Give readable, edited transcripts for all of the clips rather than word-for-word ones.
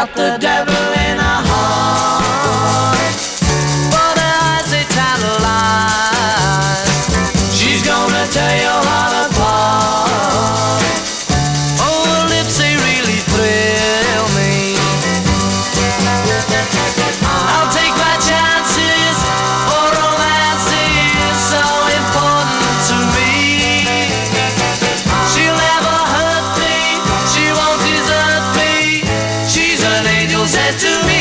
got the devil in her heart. But her eyes, they tantalize. She's gonna tear your heart apart. Oh, her lips, they really thrill me. I'll take my chances, for romance is so important to me. She'll never hurt me, she won't desert me. She's an angel sent to me.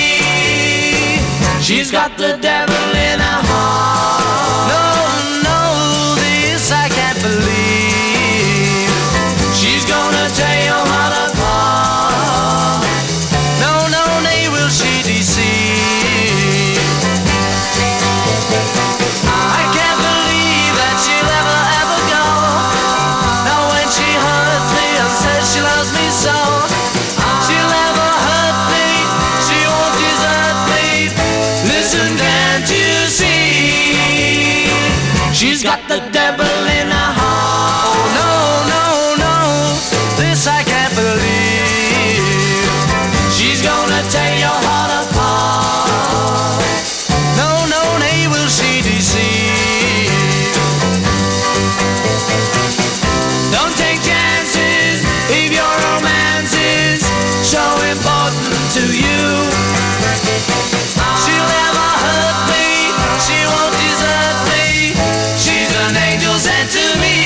She's got the devil in her heart. No, no, this I can't believe. She's gonna tear your heart apart. No, no, nay, will she deceive. I can't believe that she'll ever, ever go. Now when she hurts me and says she loves me so, she'll never hurt me, she won't desert me. Listen, can't you see? She's got the devil in her heart. Oh, no, no, no, this I can't believe. She's gonna tear your heart apart. No, no, nay, will she deceive. Don't take chances if your romance is so important to you. She'll never hurt me, she won't desert me. She's an angel sent to me.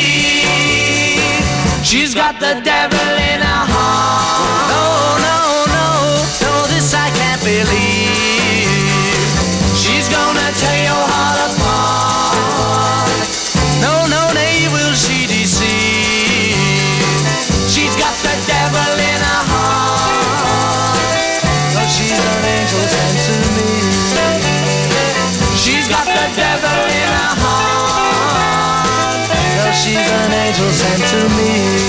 She's got the devil in her heart. No, no, no, no, this I can't believe. She's gonna tear your heart apart. No, no, nay, will she deceive. She's got the devil in her heart. But she's an angel sent to me. She's got the devil in her heart. Well, she's an angel sent to me.